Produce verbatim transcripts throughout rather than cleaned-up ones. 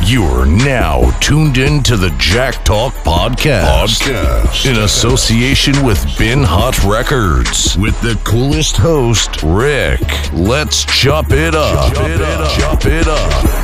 You're now tuned in to the Jack Talk Podcast, Podcast. in association with Bin Hot Records with the coolest host, Rick. Let's chop it up. Chop it up. Chop it up.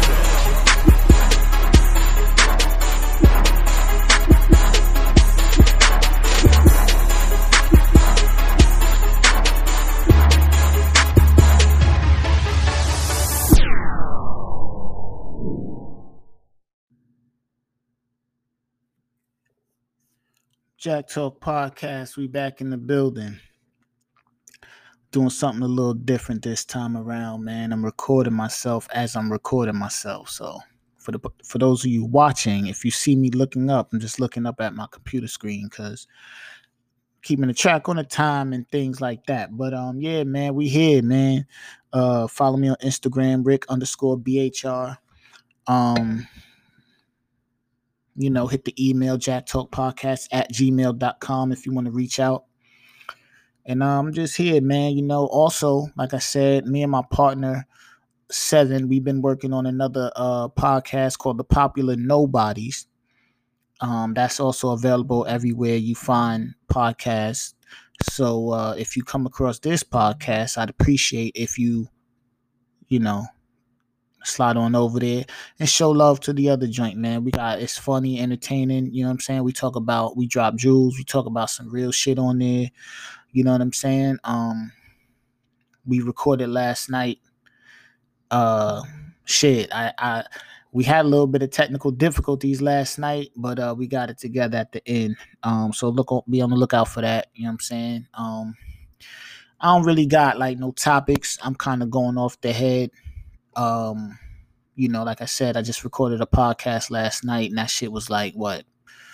Jack Talk Podcast, we back in the building. Doing something a little different this time around, man. I'm recording myself as I'm recording myself. So for the for those of you watching, if you see me looking up, I'm just looking up at my computer screen because keeping a track on the time and things like that. But um, yeah, man, we here, man. Uh, follow me on Instagram, Rick underscore B H R. Um. You know, hit the email, jacktalkpodcast at gmail dot com if you want to reach out. And I'm um, just here, man. You know, also, like I said, me and my partner, Seven, we've been working on another uh, podcast called The Popular Nobodies. Um, that's also available everywhere you find podcasts. So uh, if you come across this podcast, I'd appreciate if you, you know, slide on over there and show love to the other joint, man. We got, it's funny, entertaining, you know what I'm saying? We talk about, we drop jewels, we talk about some real shit on there, you know what I'm saying? Um, we recorded last night. Uh, shit, I, I, we had a little bit of technical difficulties last night, but uh, we got it together at the end. Um, so look, be on the lookout for that. You know what I'm saying? Um, I don't really got like no topics. I'm kind of going off the head. Um, you know, like I said, I just recorded a podcast last night, and that shit was like what?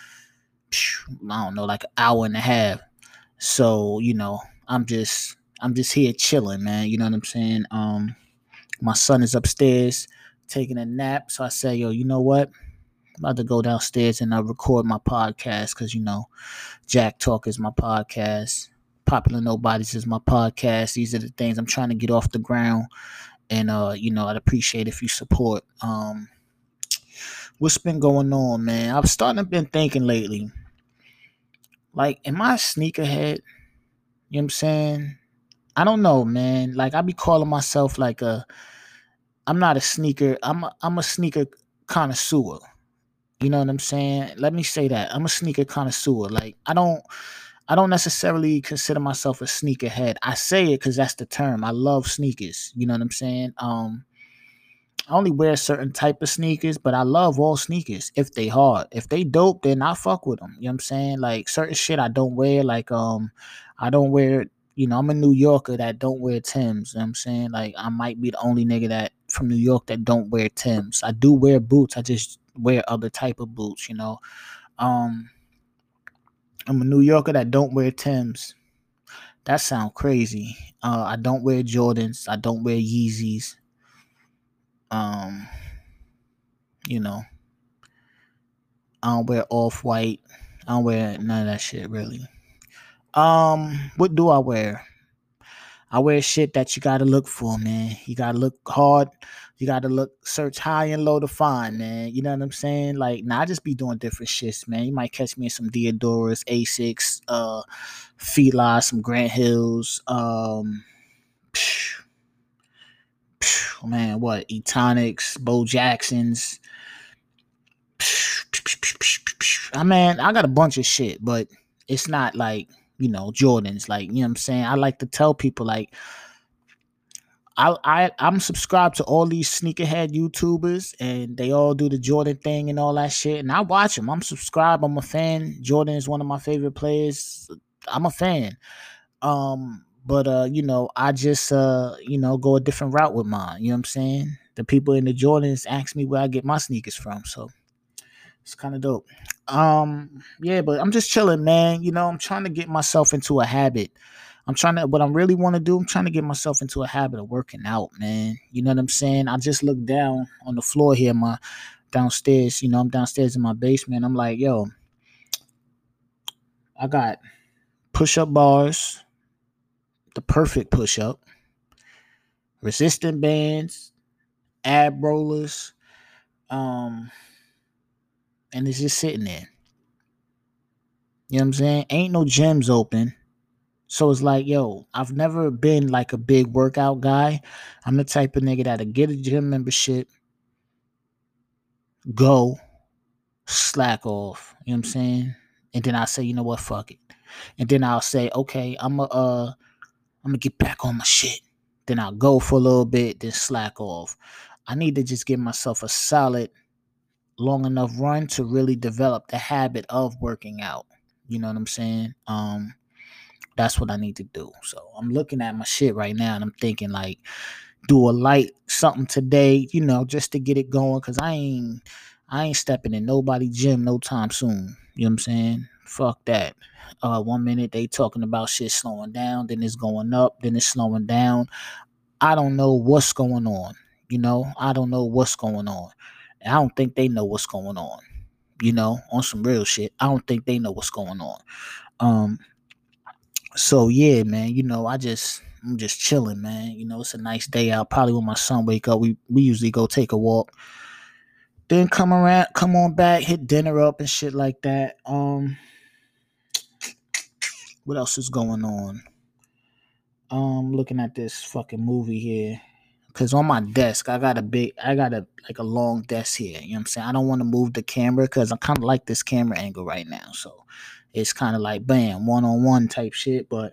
I don't know, like an hour and a half. So, you know, I'm just, I'm just here chilling, man. You know what I'm saying? Um, my son is upstairs taking a nap, so I say, yo, you know what? I'm about to go downstairs and I uh, record my podcast because you know, Jack Talk is my podcast, Popular Nobodies is my podcast. These are the things I'm trying to get off the ground. And, uh, you know, I'd appreciate if you support. Um, what's been going on, man? I've started been thinking lately, like, am I a sneakerhead? You know what I'm saying? I don't know, man. Like, I be calling myself like a, I'm not a sneaker. I'm a, I'm a sneaker connoisseur. You know what I'm saying? Let me say that. I'm a sneaker connoisseur. Like, I don't, I don't necessarily consider myself a sneakerhead. I say it because that's the term. I love sneakers. You know what I'm saying? Um, I only wear a certain type of sneakers, but I love all sneakers if they hard. If they dope, then I fuck with them. You know what I'm saying? Like certain shit I don't wear. Like um, I don't wear. You know, I'm a New Yorker that don't wear Timbs. You know what I'm saying? Like I might be the only nigga that from New York that don't wear Timbs. I do wear boots. I just wear other type of boots. You know, um. I'm a New Yorker that don't wear Timbs. That sounds crazy. Uh, I don't wear Jordans. I don't wear Yeezys. Um, you know, I don't wear Off-White. I don't wear none of that shit, really. Um, what do I wear? I wear shit that you gotta look for, man. You gotta look hard. You gotta look, search high and low to find, man. You know what I'm saying? Like, nah, I just be doing different shits, man. You might catch me in some Diodoras, Asics, uh, Fila, some Grant Hills, um, phew, phew, man, what? Etonics, Bo Jacksons. Phew, phew, phew, phew, phew. I mean, I got a bunch of shit, but it's not like, you know, Jordans. Like, you know what I'm saying? I like to tell people, like, I, I, I'm subscribed to all these sneakerhead YouTubers, and they all do the Jordan thing and all that shit, and I watch them. I'm subscribed. I'm a fan. Jordan is one of my favorite players. I'm a fan. Um, but, uh, you know, I just, uh, you know, go a different route with mine. You know what I'm saying? The people in the Jordans ask me where I get my sneakers from, so it's kind of dope. Um, yeah, but I'm just chilling, man. You know, I'm trying to get myself into a habit. I'm trying to, what I really want to do, I'm trying to get myself into a habit of working out, man. You know what I'm saying? I just looked down on the floor here, my downstairs, you know, I'm downstairs in my basement. I'm like, yo, I got push-up bars, the perfect push-up, resistant bands, ab rollers, Um, and it's just sitting there. You know what I'm saying? Ain't no gyms open. So it's like, yo, I've never been like a big workout guy. I'm the type of nigga that'll get a gym membership, go, slack off. You know what I'm saying? And then I'll say, you know what, fuck it. And then I'll say, okay, I'm a, uh, I'm gonna get back on my shit. Then I'll go for a little bit, then slack off. I need to just give myself a solid, long enough run to really develop the habit of working out. You know what I'm saying? Um, that's what I need to do. So I'm looking at my shit right now and I'm thinking like, do a light something today, you know, just to get it going. Cause I ain't, I ain't stepping in nobody gym no time soon. You know what I'm saying? Fuck that. Uh, one minute they talking about shit slowing down, then it's going up, then it's slowing down. I don't know what's going on. You know, I don't know what's going on. I don't think they know what's going on. You know, on some real shit. I don't think they know what's going on. Um, so yeah, man, you know, I just I'm just chilling, man. You know, it's a nice day out. Probably when my son wake up, we we usually go take a walk. Then come around, come on back, hit dinner up and shit like that. Um, what else is going on? Um, looking at this fucking movie here. Cause on my desk, I got a big, I got a like a long desk here. You know what I'm saying? I don't want to move the camera because I kind of like this camera angle right now. So it's kind of like bam, one on one type shit. But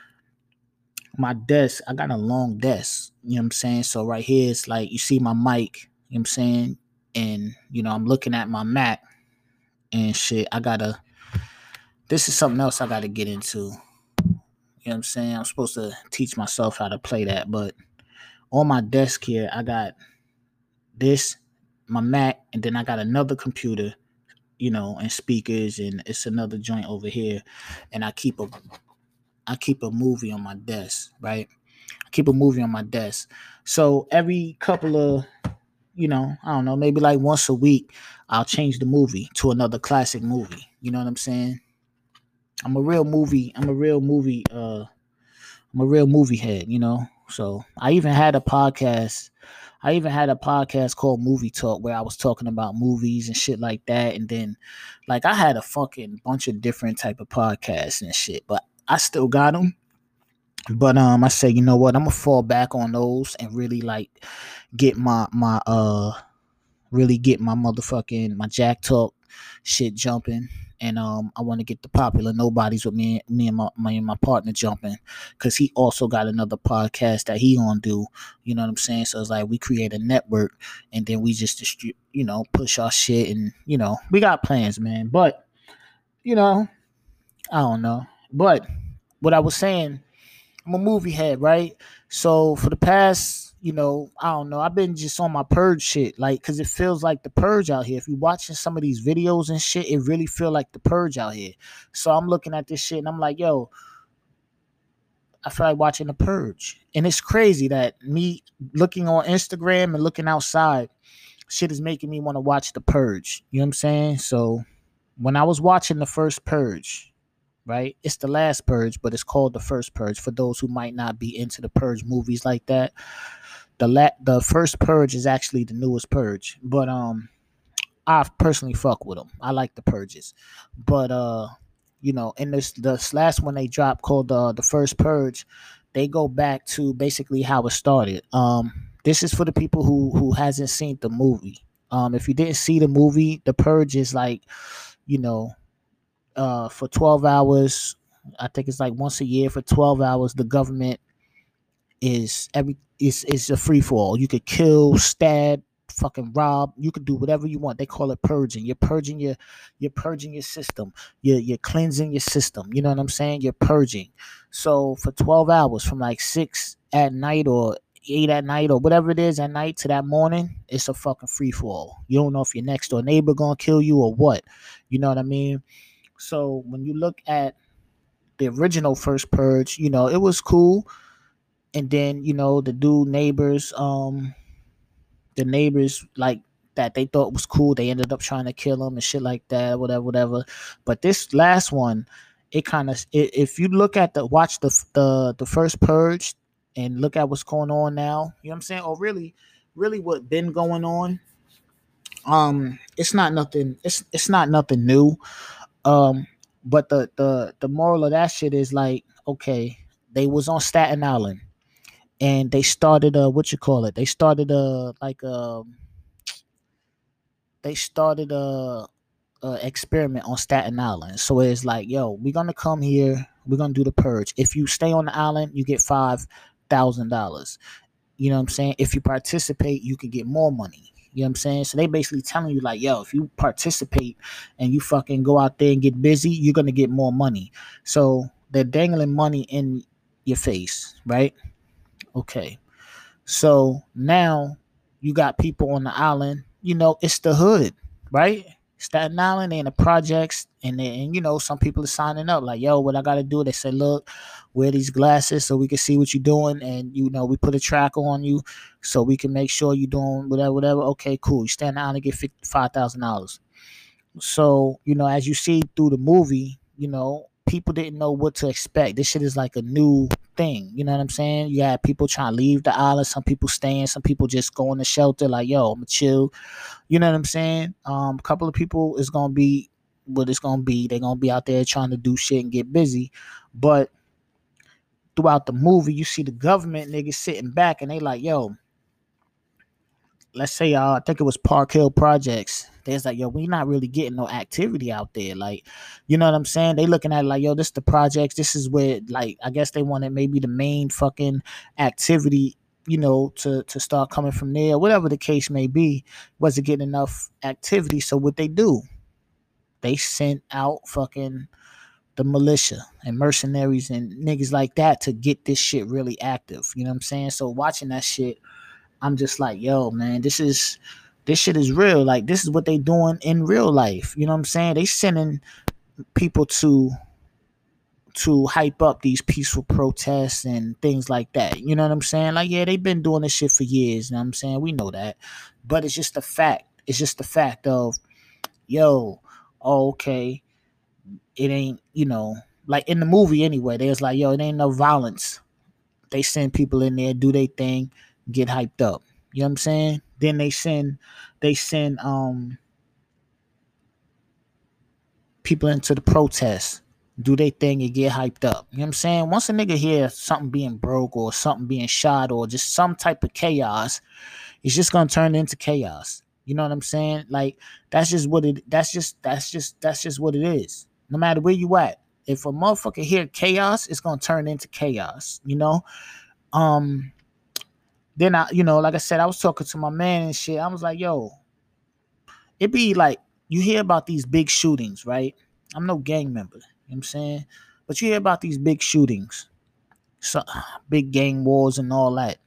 my desk, I got a long desk. You know what I'm saying? So right here, it's like you see my mic. You know what I'm saying? And you know, I'm looking at my Mac and shit. I gotta. This is something else I gotta get into. You know what I'm saying? I'm supposed to teach myself how to play that, but on my desk here, I got this, my Mac, and then I got another computer, you know, and speakers, and it's another joint over here. And I keep a I keep a movie on my desk, right? I keep a movie on my desk. So every couple of, you know, I don't know, maybe like once a week, I'll change the movie to another classic movie. You know what I'm saying? I'm a real movie, I'm a real movie, uh, I'm a real movie head, you know? So I even had a podcast. I even had a podcast called Movie Talk where I was talking about movies and shit like that. And then like I had a fucking bunch of different type of podcasts and shit, but I still got them. But um, I say, you know what? I'm gonna fall back on those and really like get my my uh really get my motherfucking my Jack Talk shit jumping. And um, I want to get the popular nobodies with me, me and my, my and my partner jumping, cause he also got another podcast that he gonna do. You know what I'm saying? So it's like we create a network, and then we just distribute, you know, push our shit, and you know, we got plans, man. But you know, I don't know. But what I was saying, I'm a movie head, right? So for the past, you know, I don't know, I've been just on my purge shit, like, cause it feels like the purge out here. If you're watching some of these videos and shit, it really feel like the purge out here. So I'm looking at this shit and I'm like, yo, I feel like watching the purge. And it's crazy that me looking on Instagram and looking outside, shit is making me want to watch the purge. You know what I'm saying? So when I was watching the first purge, right? It's the last purge, but it's called the first purge for those who might not be into the purge movies like that. The la- the first purge is actually the newest purge, but um, I personally fuck with them. I like the purges, but uh, you know, in this this last one they dropped called uh, the first purge, they go back to basically how it started. Um, this is for the people who who hasn't seen the movie. Um, if you didn't see the movie, the purge is like, you know, uh, for twelve hours. I think it's like once a year for twelve hours. The government is every is is a free for all. You could kill, stab, fucking rob. You could do whatever you want. They call it purging. You're purging your you're purging your system. You're you're cleansing your system. You know what I'm saying? You're purging. So for twelve hours, from like six at night or eight at night or whatever it is at night to that morning, it's a fucking free for all. You don't know if your next door neighbor gonna kill you or what. You know what I mean? So when you look at the original first purge, you know, it was cool. And then, you know, the dude neighbors, um, the neighbors like that they thought was cool. They ended up trying to kill him and shit like that, whatever, whatever. But this last one, it kind of, if you look at the, watch the, the, the first purge and look at what's going on now, you know what I'm saying? Or really, really what been going on. Um, it's not nothing. It's it's not nothing new. Um, but the the the moral of that shit is like, okay, they was on Staten Island and they started a what you call it? They started a like a they started a, a experiment on Staten Island. So it's like, yo, we're gonna come here. We're gonna do the purge. If you stay on the island, you get five thousand dollars. You know what I'm saying? If you participate, you can get more money. You know what I'm saying? So they basically telling you like, yo, if you participate and you fucking go out there and get busy, you're gonna get more money. So they're dangling money in your face, right? Okay. So now you got people on the island. You know, it's the hood, right? Staten Island and the projects, and then and, you know, some people are signing up like, yo, what I gotta do? They say, look, wear these glasses so we can see what you're doing, and you know, we put a tracker on you so we can make sure you're doing whatever, whatever. Okay, cool. You stand out and get five thousand dollars. So, you know, as you see through the movie, you know, people didn't know what to expect. This shit is like a new thing. You know what I'm saying? You had people trying to leave the island, some people staying, some people just going to shelter, like, yo, I'm gonna chill. You know what I'm saying? Um, a couple of people is gonna be what it's gonna be. They're gonna be out there trying to do shit and get busy. But throughout the movie, you see the government niggas sitting back and they like, yo, let's say uh, I think it was Park Hill Projects. There's like, yo, we not really getting no activity out there. Like, you know what I'm saying? They looking at it like, yo, this the projects. This is where, like, I guess they wanted maybe the main fucking activity, you know, to to start coming from there. Whatever the case may be, wasn't getting enough activity. So what they do? They sent out fucking the militia and mercenaries and niggas like that to get this shit really active. You know what I'm saying? So watching that shit, I'm just like, yo, man, this is this shit is real. Like, this is what they doing in real life. You know what I'm saying? They sending people to to hype up these peaceful protests and things like that. You know what I'm saying? Like, yeah, they've been doing this shit for years. You know what I'm saying? We know that. But it's just the fact. It's just the fact of, yo, oh, okay, it ain't, you know, like in the movie anyway, there's like, yo, it ain't no violence. They send people in there, do their thing, get hyped up. You know what I'm saying? Then they send they send um people into the protests, do their thing and get hyped up. You know what I'm saying? Once a nigga hear something being broke or something being shot or just some type of chaos, it's just gonna turn into chaos. You know what I'm saying? Like, that's just what it that's just that's just that's just what it is. No matter where you at. If a motherfucker hear chaos, it's gonna turn into chaos, you know? Um Then I, you know, like I said, I was talking to my man and shit. I was like, yo, it be like, you hear about these big shootings, right? I'm no gang member, you know what I'm saying? But you hear about these big shootings, so, big gang wars and all that.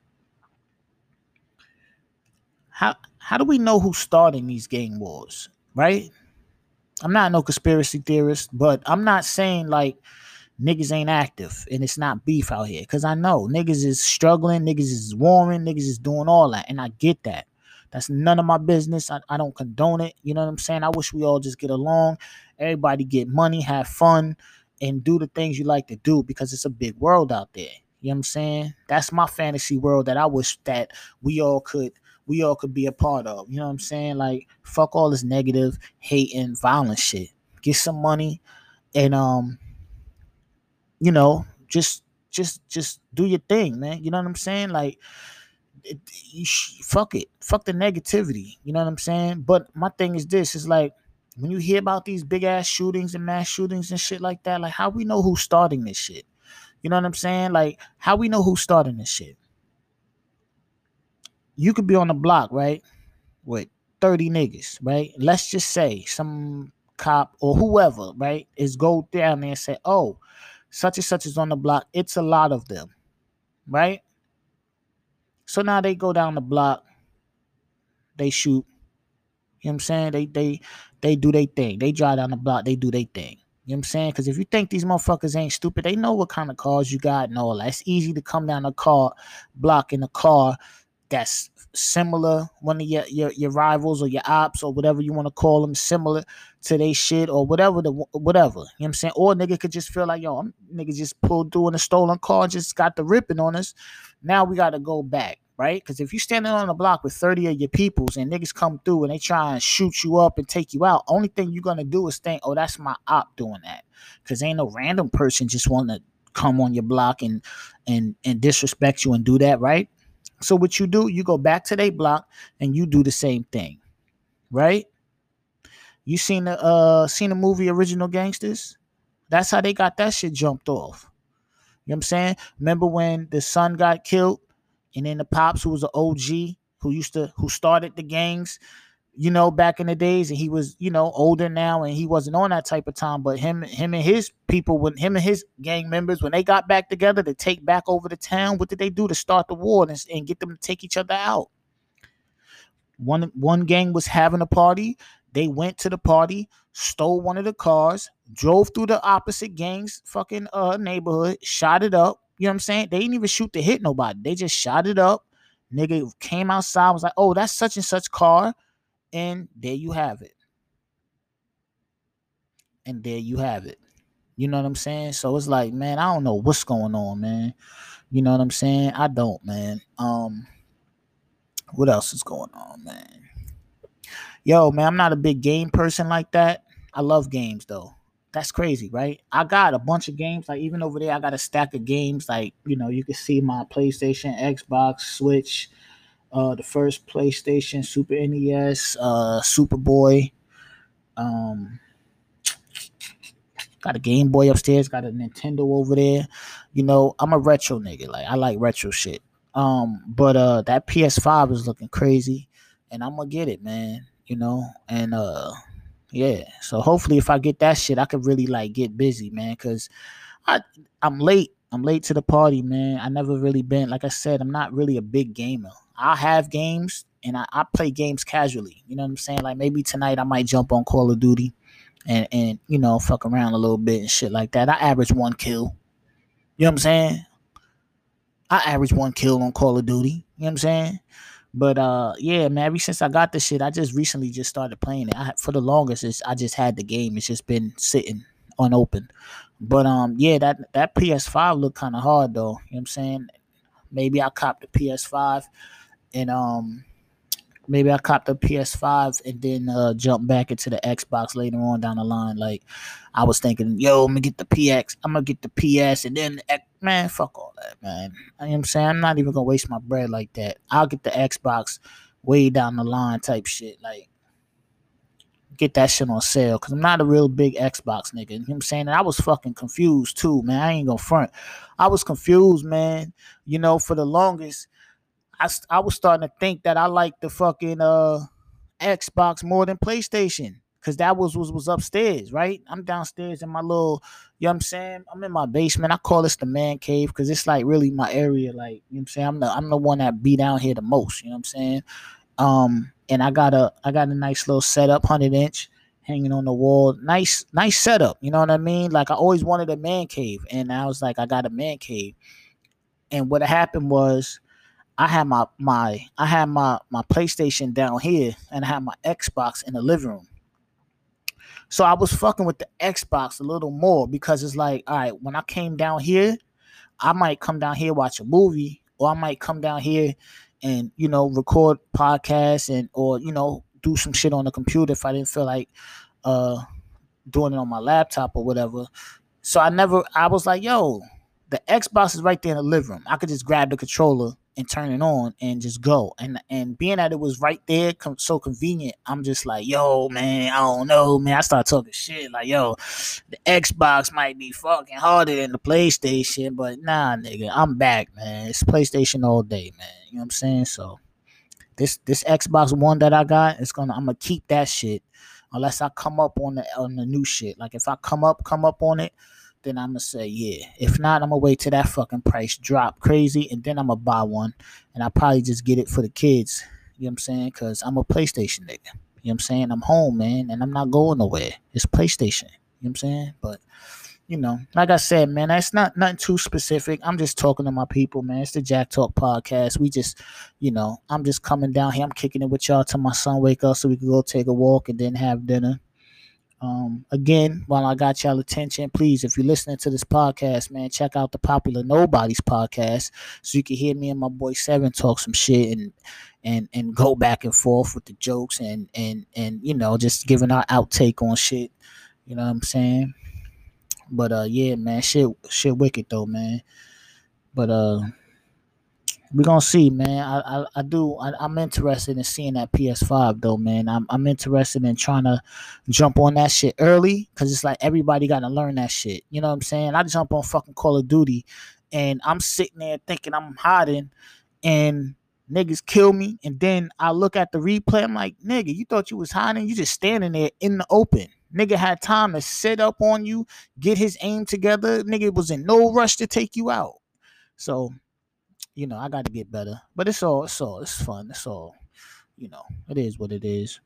How how do we know who's starting these gang wars, right? I'm not no conspiracy theorist, but I'm not saying like niggas ain't active and it's not beef out here. Cause I know niggas is struggling, niggas is warring, niggas is doing all that. And I get that. That's none of my business. I, I don't condone it. You know what I'm saying? I wish we all just get along. Everybody get money, have fun, and do the things you like to do because it's a big world out there. You know what I'm saying? That's my fantasy world that I wish that we all could we all could be a part of. You know what I'm saying? Like, fuck all this negative, hate, and violent shit. Get some money and um you know, just just just do your thing, man. You know what I'm saying? Like, it, you sh- fuck it, fuck the negativity. You know what I'm saying? But my thing is this: is like, when you hear about these big ass shootings and mass shootings and shit like that, like, how we know who's starting this shit? You know what I'm saying? Like, how we know who's starting this shit? You could be on the block, right, with thirty niggas, right? Let's just say some cop or whoever, right, is go down there and say, oh, such and such is on the block. It's a lot of them, right? So now they go down the block, they shoot. You know what I'm saying? They they they do their thing. They drive down the block, they do their thing. You know what I'm saying? Because if you think these motherfuckers ain't stupid, they know what kind of cars you got and all that. It's easy to come down a car block in a car that's similar, one of your, your your rivals or your ops or whatever you want to call them, similar to they shit or whatever the whatever. You know what I'm saying? Or a nigga could just feel like, yo, I'm nigga just pulled through in a stolen car, just got the ripping on us. Now we got to go back. right? Because if you standing on the block with thirty of your peoples and niggas come through and they try and shoot you up and take you out, only thing you're gonna do is think, oh, that's my op doing that. Because ain't no random person just want to come on your block and and and disrespect you and do that, right? So what you do, you go back to their block and you do the same thing, right? You seen the uh seen the movie Original Gangsters? That's how they got that shit jumped off. You know what I'm saying? Remember when the son got killed and then the pops, who was an O G, who used to who started the gangs, you know, back in the days, and he was, you know, older now and he wasn't on that type of time, but him him and his people, when him and his gang members, when they got back together to take back over the town, what did they do to start the war and, and get them to take each other out? One one gang was having a party. They went to the party, stole one of the cars, drove through the opposite gang's fucking uh neighborhood, shot it up. You know what I'm saying? They didn't even shoot to hit nobody. They just shot it up. Nigga came outside, was like, oh, that's such and such car. And there you have it. And there you have it. You know what I'm saying? So it's like, man, I don't know what's going on, man. You know what I'm saying? I don't, man. Um, what else is going on, man? Yo, man, I'm not a big game person like that. I love games, though. That's crazy, right? I got a bunch of games. Like, even over there, I got a stack of games. Like, you know, you can see my PlayStation, Xbox, Switch, uh, the first PlayStation, Super N E S, uh, Superboy. Um, got a Game Boy upstairs. Got a Nintendo over there. You know, I'm a retro nigga. Like, I like retro shit. Um, but uh, that P S five is looking crazy. And I'm going to get it, man. You know, and uh, yeah. So hopefully, if I get that shit, I could really like get busy, man. Cause I I'm late. I'm late to the party, man. I never really been, like I said, I'm not really a big gamer. I have games and I, I play games casually. You know what I'm saying? Like maybe tonight I might jump on Call of Duty and and you know fuck around a little bit and shit like that. I average one kill. You know what I'm saying? I average one kill on Call of Duty. You know what I'm saying? But uh, yeah, man. Ever since I got this shit, I just recently just started playing it. I, for the longest, it's, I just had the game. It's just been sitting unopened. But um, yeah, that that P S five looked kind of hard though. You know what I'm saying? Maybe I copped the P S five, and um, maybe I copped the P S five and then uh, jump back into the Xbox later on down the line. Like I was thinking, yo, I'm gonna get the P X. I'm gonna get the P S, and then the X- man, fuck all that, man. You know what I'm saying? I'm not even gonna waste my bread like that. I'll get the Xbox way down the line type shit. Like get that shit on sale, because I'm not a real big Xbox nigga. You know what I'm saying? And I was fucking confused too, man. I ain't gonna front. I was confused, man. You know, for the longest, I, I was starting to think that I liked the fucking uh Xbox more than PlayStation, because that was, was was upstairs, right? I'm downstairs in my little, you know what I'm saying? I'm in my basement. I call this the man cave because it's like really my area. Like, you know what I'm saying? I'm the I'm the one that be down here the most, you know what I'm saying? Um, and I got a I got a nice little setup, one hundred inch hanging on the wall. Nice, nice setup, you know what I mean? Like I always wanted a man cave, and I was like, I got a man cave. And what happened was I had my my I had my my PlayStation down here, and I had my Xbox in the living room. So I was fucking with the Xbox a little more because it's like, all right, when I came down here, I might come down here, watch a movie, or I might come down here and, you know, record podcasts and, or, you know, do some shit on the computer if I didn't feel like uh, doing it on my laptop or whatever. So I never, I was like, yo, the Xbox is right there in the living room. I could just grab the controller and turn it on and just go. And and being that it was right there, com- so convenient, I'm just like, yo, man, I don't know, man. I start talking shit like, yo, the Xbox might be fucking harder than the PlayStation, but nah, nigga, I'm back, man. It's PlayStation all day, man. You know what I'm saying? So this this Xbox One that I got, it's gonna I'm gonna keep that shit unless I come up on the on the new shit. Like if I come up come up on it, then I'm going to say, yeah. If not, I'm going to wait till that fucking price drop crazy, and then I'm going to buy one, and I'll probably just get it for the kids. You know what I'm saying? Because I'm a PlayStation nigga. You know what I'm saying? I'm home, man, and I'm not going nowhere. It's PlayStation. You know what I'm saying? But, you know, like I said, man, that's not nothing too specific. I'm just talking to my people, man. It's the Jack Talk podcast. We just, you know, I'm just coming down here. I'm kicking it with y'all till my son wake up so we can go take a walk and then have dinner. Um, again, while I got y'all attention, please, if you're listening to this podcast, man, check out the Popular Nobodies podcast so you can hear me and my boy Seven talk some shit and and and go back and forth with the jokes and and and you know, just giving our outtake on shit. You know what I'm saying? But uh, yeah, man, shit, shit, wicked though, man. But uh. We're gonna see, man. I I, I do. I, I'm interested in seeing that P S five, though, man. I'm I'm interested in trying to jump on that shit early, cause it's like everybody got to learn that shit. You know what I'm saying? I jump on fucking Call of Duty, and I'm sitting there thinking I'm hiding, and niggas kill me, and then I look at the replay. I'm like, nigga, you thought you was hiding? You just standing there in the open. Nigga had time to sit up on you, get his aim together. Nigga was in no rush to take you out. So. You know, I got to get better, but it's all, it's all, it's fun. It's all, you know, it is what it is.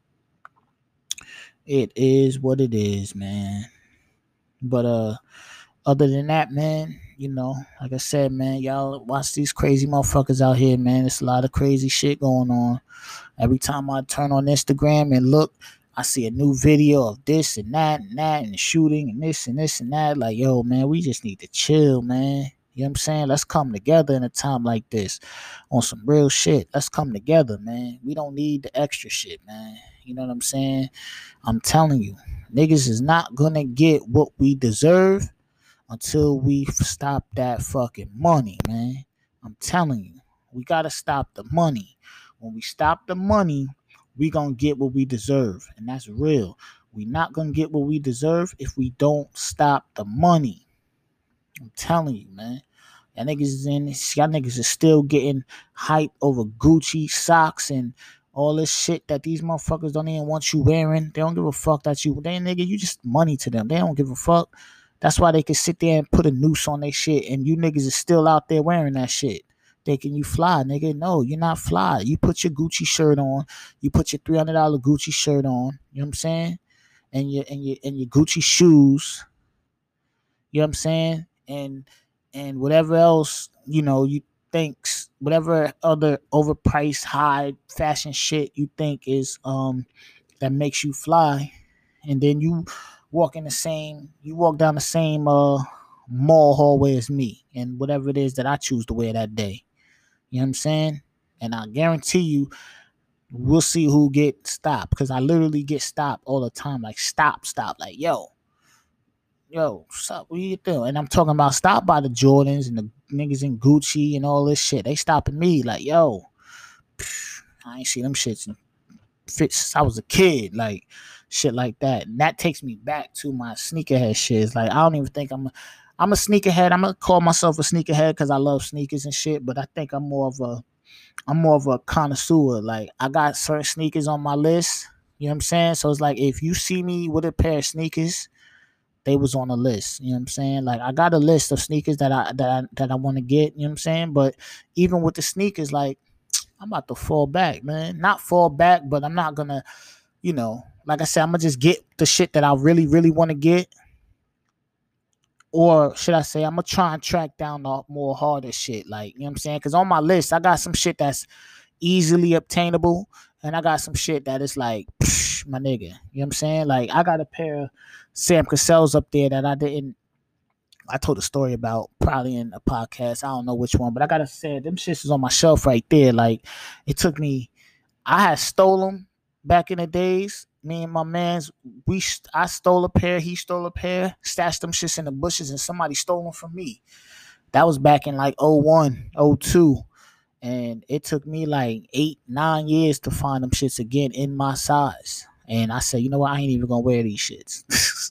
It is what it is, man. But, uh, other than that, man, you know, like I said, man, y'all watch these crazy motherfuckers out here, man. It's a lot of crazy shit going on. Every time I turn on Instagram and look, I see a new video of this and that and that and shooting and this and this and that. Like, yo, man, we just need to chill, man. You know what I'm saying? Let's come together in a time like this on some real shit. Let's come together, man. We don't need the extra shit, man. You know what I'm saying? I'm telling you, niggas is not going to get what we deserve until we stop that fucking money, man. I'm telling you, we got to stop the money. When we stop the money, we going to get what we deserve. And that's real. We not going to get what we deserve if we don't stop the money. I'm telling you, man. Y'all niggas is in y'all niggas is still getting hype over Gucci socks and all this shit that these motherfuckers don't even want you wearing. They don't give a fuck that you they nigga, you just money to them. They don't give a fuck. That's why they can sit there and put a noose on their shit, and you niggas is still out there wearing that shit. Thinking you fly, nigga. No, you're not fly. You put your Gucci shirt on, you put your three hundred dollar Gucci shirt on, you know what I'm saying? And your and your and your Gucci shoes. You know what I'm saying? And and whatever else, you know, you thinks whatever other overpriced high fashion shit you think is um that makes you fly, and then you walk in the same you walk down the same uh mall hallway as me and whatever it is that I choose to wear that day. You know what I'm saying? And I guarantee you we'll see who get stopped, because I literally get stopped all the time. Like stop, stop, like yo. Yo, what's up? What you doing? And I'm talking about stop by the Jordans and the niggas in Gucci and all this shit. They stopping me like, yo, I ain't seen them shits since I was a kid. Like, shit like that. And that takes me back to my sneakerhead shit. It's like, I don't even think I'm a, I'm a sneakerhead. I'm going to call myself a sneakerhead because I love sneakers and shit. But I think I'm more of a, I'm more of a connoisseur. Like, I got certain sneakers on my list. You know what I'm saying? So it's like, if you see me with a pair of sneakers, they was on a list, you know what I'm saying? Like, I got a list of sneakers that I that I, that I want to get, you know what I'm saying? But even with the sneakers, like, I'm about to fall back, man. Not fall back, but I'm not gonna, you know, like I said, I'm gonna just get the shit that I really, really want to get. Or should I say, I'm gonna try and track down the more harder shit, like, you know what I'm saying? Because on my list, I got some shit that's easily obtainable, and I got some shit that is like, psh, my nigga, you know what I'm saying? Like, I got a pair of Sam Cassell's up there that I didn't, I told a story about probably in a podcast. I don't know which one, but I gotta say, them shits is on my shelf right there. Like, it took me, I had stole them back in the days. Me and my mans, we, I stole a pair, he stole a pair, stashed them shits in the bushes, and somebody stole them from me. That was back in like oh one, oh two. And it took me like eight, nine years to find them shits again in my size. And I said, you know what? I ain't even gonna wear these shits.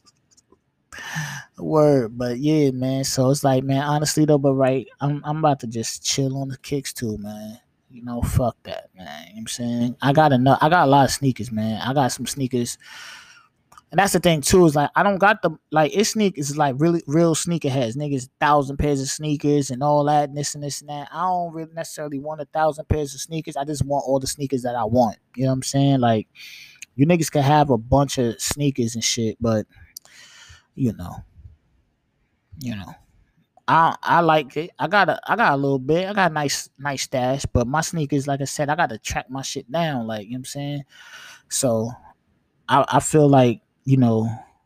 Word, but yeah, man. So it's like, man, honestly though, but right, I'm I'm about to just chill on the kicks too, man. You know, fuck that, man. You know what I'm saying? I got enough. I got a lot of sneakers, man. I got some sneakers. And that's the thing too, is like, I don't got the, like, it's sneakers is like really real sneakerheads. Niggas, thousand pairs of sneakers and all that, and this and this and that. I don't really necessarily want a thousand pairs of sneakers. I just want all the sneakers that I want. You know what I'm saying? Like, you niggas can have a bunch of sneakers and shit, but you know, you know, I I like it. I got a I got a little bit. I got a nice nice stash, but my sneakers, like I said, I got to track my shit down. Like, you know what I'm saying? So I I feel like, you know,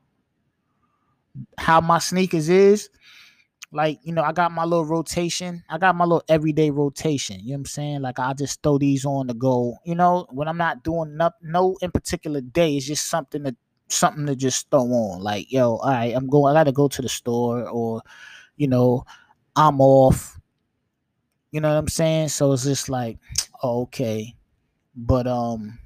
how my sneakers is, like, you know, I got my little rotation. I got my little everyday rotation. You know what I'm saying? Like, I just throw these on to go, you know, when I'm not doing no, no in particular day. It's just something to something to just throw on. Like, yo, all right, I'm going, I gotta go to the store, or, you know, I'm off. You know what I'm saying? So it's just like, oh, okay. But um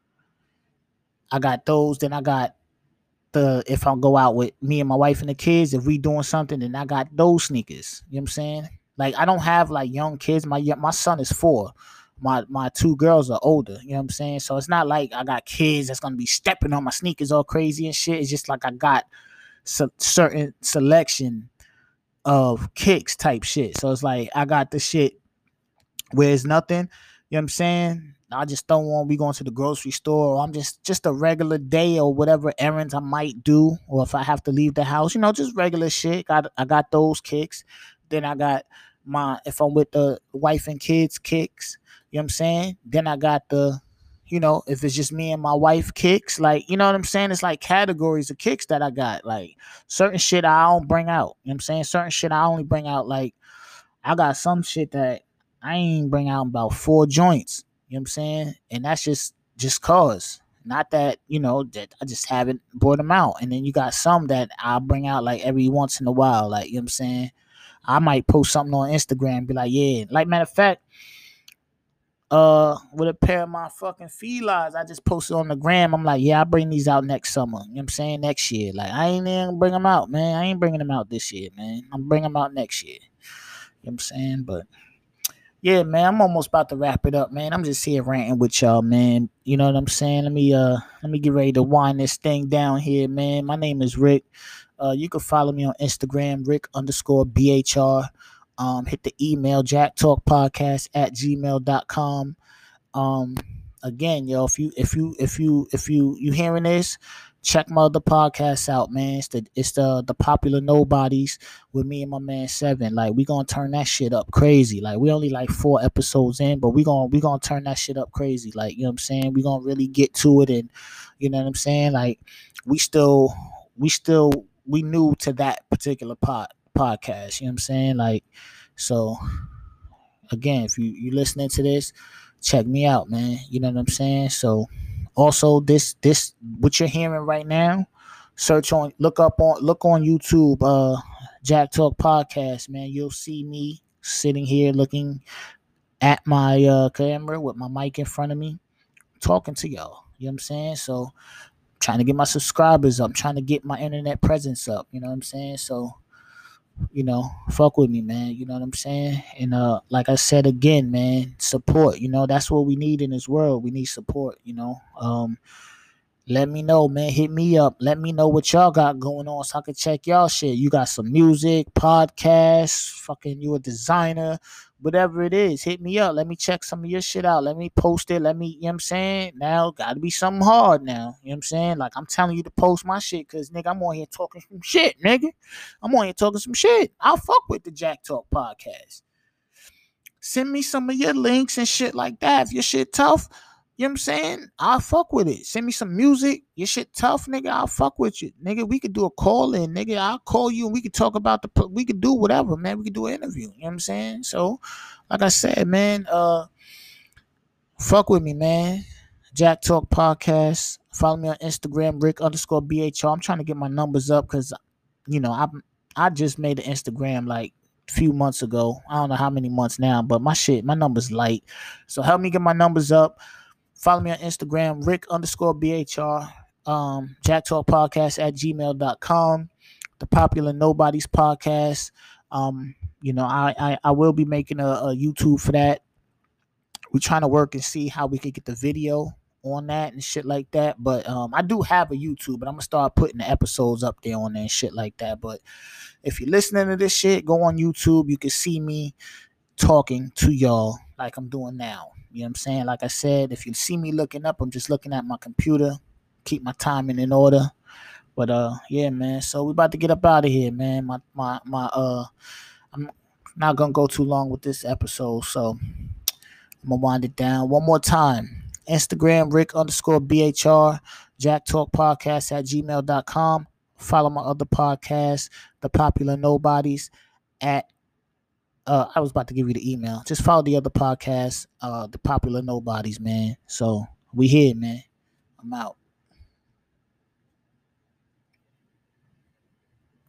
I got those, then I got the, if I go out with me and my wife and the kids, if we doing something, then I got those sneakers. You know what I'm saying? Like, I don't have like young kids. My my son is four. My my two girls are older. You know what I'm saying? So it's not like I got kids that's gonna be stepping on my sneakers all crazy and shit. It's just like I got some certain selection of kicks type shit. So it's like I got the shit where it's nothing. You know what I'm saying? I just don't want to be going to the grocery store, or I'm just just a regular day, or whatever errands I might do, or if I have to leave the house, you know, just regular shit. Got I got those kicks. Then I got my, if I'm with the wife and kids, kicks. You know what I'm saying? Then I got the, you know, if it's just me and my wife, kicks. Like, you know what I'm saying? It's like categories of kicks that I got. Like, certain shit I don't bring out. You know what I'm saying? Certain shit I only bring out. Like, I got some shit that I ain't bring out about four joints. You know what I'm saying? And that's just just cause. Not that, you know, that I just haven't brought them out. And then you got some that I'll bring out like every once in a while. Like, you know what I'm saying? I might post something on Instagram and be like, yeah. Like, matter of fact, uh, with a pair of my fucking felines, I just posted on the gram. I'm like, yeah, I'll bring these out next summer. You know what I'm saying? Next year. Like, I ain't even bring them out, man. I ain't bringing them out this year, man. I'm bringing them out next year. You know what I'm saying? But yeah, man, I'm almost about to wrap it up, man. I'm just here ranting with y'all, man. You know what I'm saying? Let me uh let me get ready to wind this thing down here, man. My name is Rick. Uh you can follow me on Instagram, Rick underscore B H R. Um, hit the email, jacktalkpodcast at gmail dot com. Um again, yo, if you if you if you if you you hearing this, check my other podcasts out, man. It's the it's the the popular nobodies with me and my man Seven. Like, we gonna turn that shit up crazy. Like, we only like four episodes in, but we gonna we gonna turn that shit up crazy. Like, you know what I'm saying? We gonna really get to it, and you know what I'm saying? Like, we still we still we new to that particular pod podcast. You know what I'm saying? Like, so again, if you you listening to this, check me out, man. You know what I'm saying? So also, this this what you're hearing right now, search on, look up on, look on YouTube, uh, Jack Talk Podcast, man. You'll see me sitting here looking at my uh camera with my mic in front of me, talking to y'all. You know what I'm saying? So, trying to get my subscribers up, trying to get my internet presence up. You know what I'm saying? So, you know, fuck with me, man. You know what I'm saying? And uh, like I said again, man, support. You know, that's what we need in this world. We need support. You know, um, let me know, man. Hit me up. Let me know what y'all got going on so I can check y'all shit. You got some music, podcasts, fucking you a designer, whatever it is. Hit me up. Let me check some of your shit out. Let me post it. Let me, you know what I'm saying? Now, gotta be something hard now. You know what I'm saying? Like, I'm telling you to post my shit because, nigga, I'm on here talking some shit, nigga. I'm on here talking some shit. I'll fuck with the Jack Talk Podcast. Send me some of your links and shit like that. If your shit tough, you know what I'm saying? I'll fuck with it. Send me some music. Your shit tough, nigga. I'll fuck with you. Nigga, we could do a call in, nigga. I'll call you and we could talk about the, we could do whatever, man. We could do an interview. You know what I'm saying? So, like I said, man, uh, fuck with me, man. Jack Talk Podcast. Follow me on Instagram, Rick underscore B H R. I'm trying to get my numbers up because, you know, I I just made an Instagram like a few months ago. I don't know how many months now, but my shit, my number's light. So help me get my numbers up. Follow me on Instagram, Rick underscore B H R, um, Jack Talk Podcast at gmail dot com, the Popular Nobodies Podcast. Um, you know, I, I, I will be making a, a YouTube for that. We're trying to work and see how we could get the video on that and shit like that. But um, I do have a YouTube, but I'm going to start putting the episodes up there on there and shit like that. But if you're listening to this shit, go on YouTube. You can see me talking to y'all like I'm doing now. You know what I'm saying? Like I said, if you see me looking up, I'm just looking at my computer. Keep my timing in order. But uh, yeah, man. So we about to get up out of here, man. My my my uh, I'm not gonna go too long with this episode, so I'm gonna wind it down one more time. Instagram, Rick underscore B H R, Jack Talk Podcast at gmail dot com. Follow my other podcast, The Popular Nobodies, at uh I was about to give you the email. Just follow the other podcast, uh, The Popular Nobodies, man. So we here, man. I'm out.